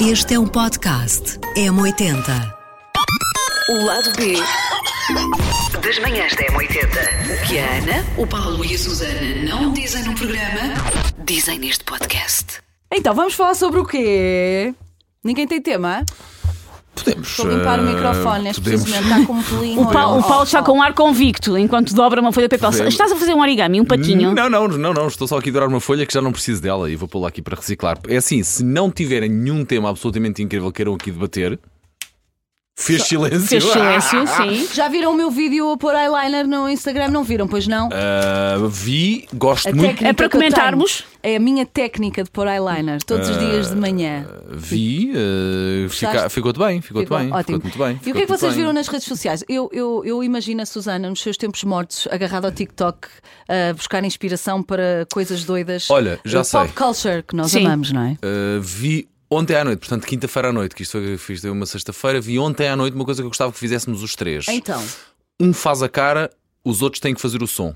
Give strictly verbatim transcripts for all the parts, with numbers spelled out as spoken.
Este é um podcast M oitenta. O lado B das manhãs da M oitenta. O que a Ana, o Paulo e a Susana não dizem no programa, dizem neste podcast. Então, vamos falar sobre o quê? Ninguém tem tema? Podemos. Vou limpar o microfone, neste podemos. preciso momento está com um pelinho. O Paulo, o Paulo Oh, está oh. com um ar convicto enquanto dobra uma folha de papel. Podemos. Estás a fazer um origami, um patinho? Não, não, não, não. Estou só aqui a dourar uma folha que já não preciso dela e vou pô-la aqui para reciclar. É assim, se não tiverem nenhum tema absolutamente incrível que queiram aqui debater, fez silêncio. Fez silêncio, sim. Já viram o meu vídeo a pôr eyeliner no Instagram? Não viram, pois não? Ah, vi, gosto A muito. técnica É para que eu comentarmos? tenho É a minha técnica de pôr eyeliner todos os dias de manhã. Vi, ah, fica- ficou-te bem, ficou-te Ficou bem. ótimo. Ficou-te muito bem. E o que é que ficou-te vocês bem. viram nas redes sociais? Eu, eu, eu imagino a Susana nos seus tempos mortos agarrada ao TikTok a buscar inspiração para coisas doidas. Olha, já O sei. Pop culture que nós Sim. amamos, não é? Ah, vi ontem à noite, portanto, quinta-feira à noite, que isto foi, fiz uma sexta-feira, vi ontem à noite uma coisa que eu gostava que fizéssemos os três. Então, Um faz a cara, os outros têm que fazer o som.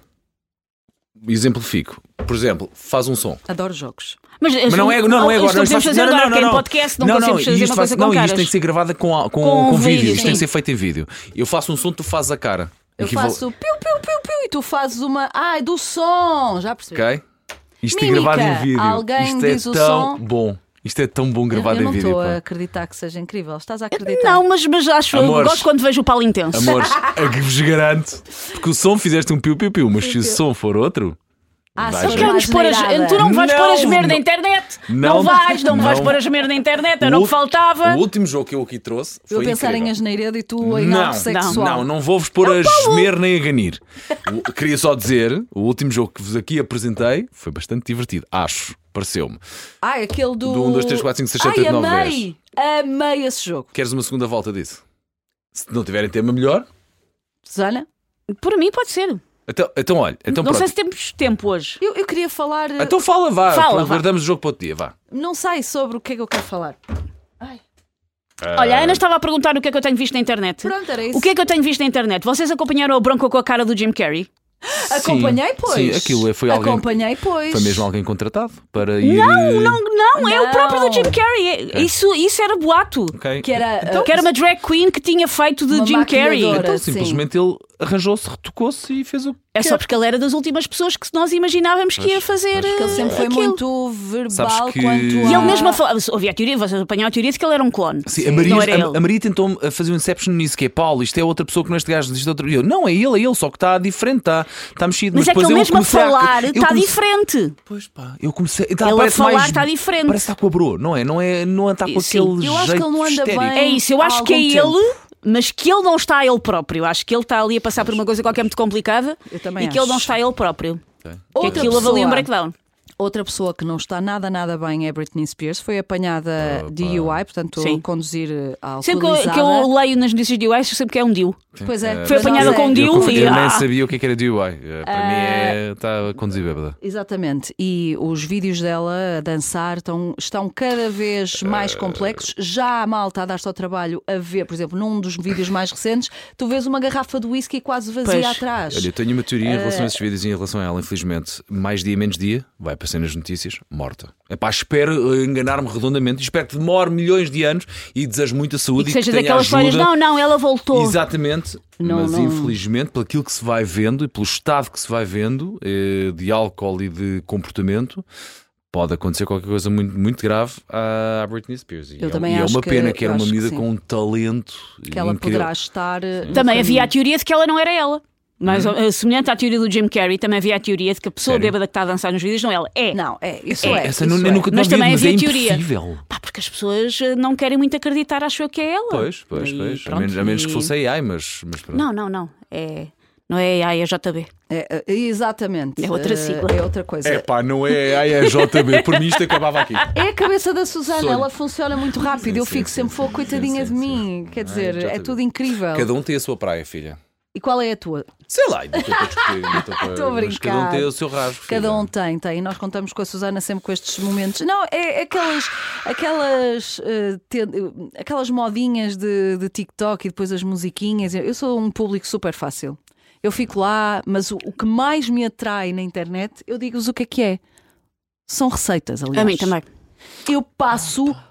Exemplifico. Por exemplo, faz um som. adoro jogos. Mas, Mas não é, não, não é agora. Isto Não, podemos isto fazer não, agora, não, porque não, em não. podcast não, não, conseguimos fazer isto uma faz- coisa não, com caras. isto tem que ser gravada com, com, Com com, um vídeo. vídeo, Isto tem que sim. ser feito em vídeo. Eu faço um som, tu fazes a cara. Eu Equivale- faço piu, piu, piu, piu e tu fazes uma. Ai, do som! Já percebi. Ok? Isto é Mímica. gravado em vídeo. Alguém Isto é diz o tão som. bom. Isto é tão bom Eu, gravado eu não em vídeo. estou a pá. acreditar que seja incrível. Estás a acreditar? Não, mas, mas acho Amores. gosto quando vejo o Paulo intenso. Amores, a que vos garanto. Porque o som fizeste um piu-piu-piu, mas se o som for outro. Ah, Vais só ver. que Queres pôr as- asneirada. tu não vais Não, pôr as merda na não. internet? Não. Não, vais, não, me vais Não. pôr as merda na internet, era O o que ult- faltava. O último jogo que eu aqui trouxe Eu foi a pensar incrível. em asneiredo e tu em Não, algo sexual. Não, não vou-vos pôr a gemer nem a ganir. O- Queria só dizer, o último jogo que vos aqui apresentei foi bastante divertido, acho, pareceu-me. Ai, aquele do. Do um, dois, três, quatro, cinco, seis, sete, Ai, oito, nove, amei! Amei esse jogo. Queres uma segunda volta disso? Se não tiverem tema melhor. Susana? Por mim pode ser. Então, então olha, então não pronto. sei se temos tempo hoje. Eu, eu queria falar. Então fala, vá. Fala, vá. Guardamos o jogo para outro dia, vá. Não sei sobre o que é que eu quero falar. Ai. Olha, a Ana estava a perguntar o que é que eu tenho visto na internet. Pronto, era isso. O que é que eu tenho visto na internet? Vocês acompanharam o Bronco com a cara do Jim Carrey? Acompanhei, pois. Sim, aquilo foi alguém. Acompanhei, pois. Foi mesmo alguém contratado para ir. Não, não, não, é Não. o próprio do Jim Carrey. É- Isso, isso era boato. Ok. Que era. Então, uh, Que era uma drag queen que tinha feito de Uma Jim Carrey. maquilhadora. então sim. simplesmente ele arranjou-se, retocou-se e fez o. É só porque ele era das últimas pessoas que nós imaginávamos que ia fazer. Porque ele sempre foi aquilo. muito verbal Sabes que- quanto E a... E ele mesmo a falar. Havia a teoria, vocês apanharam a teoria de que ele era um clone. Sim, a Maria, Não era a, ele. a Maria tentou fazer um Inception nisso, que é Paulo, isto é outra pessoa que não é este gajo, isto é outro. E eu, não, é ele, é ele, só que está diferente, está, está mexido. Mas, é que depois ele eu mesmo a comecei falar eu está comecei- diferente. Pois pá, eu comecei. Tá, Ele a parece falar mais- está diferente. Parece que está com a bro, não é? Não é, não está com Sim. aquele Eu acho que jeito ele não anda histérico. bem. É isso, eu Há acho que é algum tempo. ele, mas que ele não está ele próprio. Acho que ele está ali a passar por uma coisa qualquer muito complicada Eu também e que ele não acho. está ele próprio. Que Outra aquilo houve ali um pessoa- breakdown. Outra pessoa que não está nada, nada bem é Britney Spears. Foi apanhada Opa. de U I, portanto, Sim. conduzir uh, Sempre que eu, alcoolizada. que eu leio nas notícias de U S, sempre que é um deal. Pois é. Eh, Foi mas apanhada nós com um é- deal. Eu, confio- e- eu nem ah. sabia o que é que era D U I. Eh, Para mim é. Está a conduzir bêbada. Exatamente. E os vídeos dela a dançar estão, estão cada vez mais complexos. Já a malta a dar-se ao trabalho a ver, por exemplo, num dos vídeos mais recentes, tu vês uma garrafa de whisky quase vazia Pois. atrás. Olha, eu tenho uma teoria em relação a Eh, esses vídeos e em relação a ela, infelizmente. Mais dia, menos dia, vai aparecer nas notícias, morta. É pá, espero eh, enganar-me redondamente. Espero que demore milhões de anos e desejo muita E saúde que e, seja que tenha daquelas ajuda. histórias, não, não, ela voltou. Exatamente, Não, mas não. infelizmente, pelo aquilo que se vai vendo e pelo estado que se vai vendo eh, de álcool e de comportamento, pode acontecer qualquer coisa muito, muito grave à Britney Spears. E Eu é, também e é acho uma que- pena que era eu uma acho que menina sim. com um talento Que ela incrível. poderá estar. uh, no Também caminho. havia a teoria de que ela não era ela. Mas Hum. eh, semelhante à teoria do Jim Carrey, também havia a teoria de que a pessoa Sério? bêbada que está a dançar nos vídeos não é ela. É. Não, é, isso É, é. Essa isso não, é. eu nunca Mas não vi, também mas havia é teoria. impossível. Pá, porque as pessoas eh, não querem muito acreditar, acham que é ela. Pois, pois, E pois. A pronto, menos, a menos que e- fosse A I, mas, mas pronto. Não, não, não. É... Não é A I, é J B. É, é, exatamente. É outra Uh, sigla. É outra coisa. É pá, não é A I, é J B. Por mim isto acabava aqui. É a cabeça da Susana, Sonho. ela funciona muito rápido. Sim, eu sim, fico sim, sempre, sim, fogo, sim, coitadinha sim, de sim, mim. Quer dizer, já é te tudo vi. incrível. Cada um tem a sua praia, filha. E qual é a tua? Sei lá, ainda estou para discutir. ainda estou para- Estou a mas brincar. cada um tem o seu rasgo. Cada filha. um tem, tem. E nós contamos com a Susana sempre com estes momentos. Não, é aquelas, aquelas, eh, te- eh, aquelas modinhas de, de TikTok e depois as musiquinhas. Eu sou um público super fácil. Eu fico lá, mas o, o que mais me atrai na internet, eu digo-vos o que é que é. São receitas, aliás. A mim também. Eu passo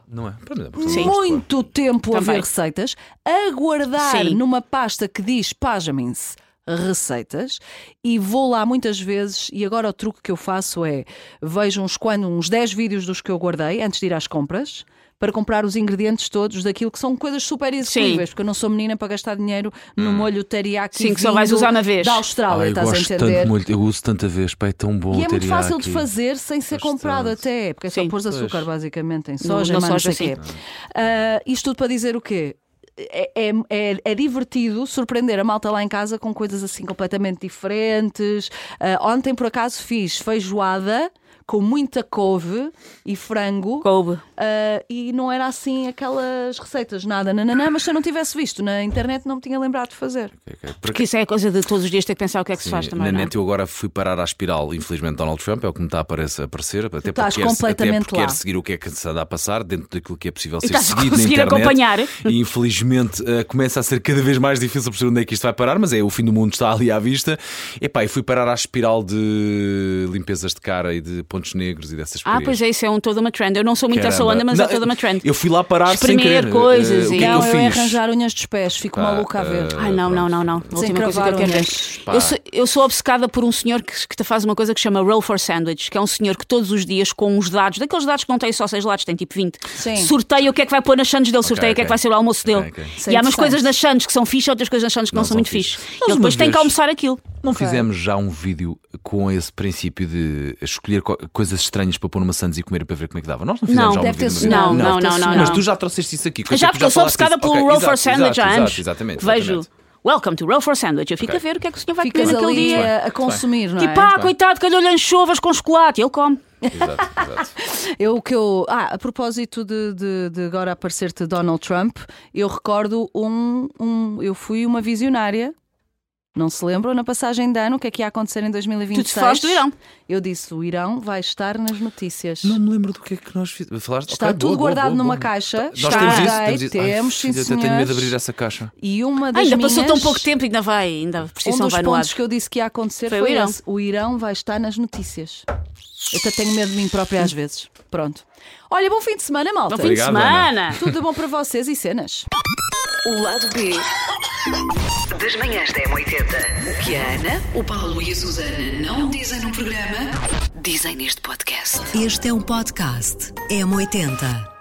Não é? Para mim, é Sim. muito tempo a Também. ver receitas, a guardar Sim. numa pasta que diz, pasmem-se, receitas, e vou lá muitas vezes. E agora o truque que eu faço é vejo uns, quando, uns dez vídeos dos que eu guardei antes de ir às compras, para comprar os ingredientes todos daquilo que são coisas super execuíveis, porque eu não sou menina para gastar dinheiro no molho teriyaki. Sim, que só vais vindo usar uma vez. Da Austrália, Ai, eu estás a gosto entender? tanto molho, eu uso tanta vez, pá, é tão bom. E é muito teriyaki. fácil de fazer sem ser Gosto comprado tanto. até, porque é só Sim. pôr açúcar Pois. basicamente em No- soja, na mas não soja, sei o quê. Ah, isto tudo para dizer o quê? É, é, é, é divertido surpreender a malta lá em casa com coisas assim completamente diferentes. Ah, ontem, por acaso, fiz feijoada com muita couve e frango. Coube. Ah, e não era assim aquelas receitas, nada, nananã, mas se eu não tivesse visto na internet não me tinha lembrado de fazer. Ok, ok. Por Porque isso é a coisa de todos os dias ter que pensar o que é que se faz Sim, também. na não é? net eu agora fui parar à espiral, infelizmente, Donald Trump, é o que me está a aparecer, a aparecer até estás porque, quer, completamente até porque lá. quer seguir o que é que se anda a passar dentro daquilo que é possível E ser estás a seguido na conseguir internet. acompanhar. E infelizmente eh, começa a ser cada vez mais difícil perceber onde é que isto vai parar, mas é o fim do mundo está ali à vista. Epá, e fui parar à espiral de limpezas de cara e de pontos negros e dessas Ah, porcarias. pois é, isso é um toda uma trend. Eu não sou muito essa Caramba. onda, mas Não, é toda uma trend. Eu fui lá parar sem Espremer querer. coisas Eh, o e- que é que Não, eu eu ia fiz? arranjar unhas dos pés, fico Pá, maluca a ver. eh, Ai, não, não, não, não. A Sem última coisa que eu cravar quero ver. unhas. Pá. Eu sou, eu sou obcecada por um senhor que, que te faz uma coisa que se chama Roll for Sandwich, que é um senhor que todos os dias, com uns dados, daqueles dados que não têm só seis lados, tem tipo vinte, Sim. sorteia o que é que vai pôr nas sandes dele, sorteia o que é que ok. vai ser o almoço dele. Ok, ok. Isso é E há umas interessante. coisas nas sandes que são fixe, outras coisas nas sandes que não, Não são são muito fixe. fixe. Nós Ele depois uma tem que vez- almoçar aquilo. Não fizemos já um vídeo com esse princípio de escolher co- coisas estranhas para pôr numa sandes e comer para ver como é que dava? Nós não fizemos Não, já um deve ter vídeo. sonhado, Não, não, deve ter não, não, sonado. Mas não. tu já trouxeste isso aqui. que Já tu porque eu sou falaste obcecada disso. pelo Ok, Roll exato, for Sandwich exato, há anos. exato, exatamente, Vejo. exatamente. Welcome to Roll for Sandwich. Eu fico Ok. a ver o que é que o senhor vai Ficas comer naquele ali dia. a, a consumir, não é? Tipo, ah, coitado, calhou-lhe anchovas com chocolate. Ele come. Exato, exato. Eu que eu. Ah, a propósito de, de, de agora aparecer-te Donald Trump, eu recordo um, um. Eu fui uma visionária. Não se lembram na passagem de ano o que é que ia acontecer em dois mil e vinte e seis? Tu te falaste do Irão. Eu disse: o Irão vai estar nas notícias. Não me lembro do que é que nós fizemos. Falaste? Está Ok, tudo boa, boa, guardado boa, numa boa. caixa. Nós Está. temos isso? Ai, Temos, isso? Ai, temos, sim, filho, eu tenho medo de senhores. abrir essa caixa. E uma das Ainda minhas, passou tão pouco tempo e ainda vai, ainda a Um precisão dos vai no ar. pontos que eu disse que ia acontecer Foi foi, o Irão. esse. O Irão vai estar nas notícias. Eu até tenho medo de mim própria às vezes. Pronto. Olha, bom fim de semana, malta. Bom fim de Obrigado, semana. Tudo bom para vocês e cenas. O lado B das manhãs da M oitenta. O que a Ana, o Paulo e a Susana não dizem no programa, dizem neste podcast. Este é um podcast M oitenta.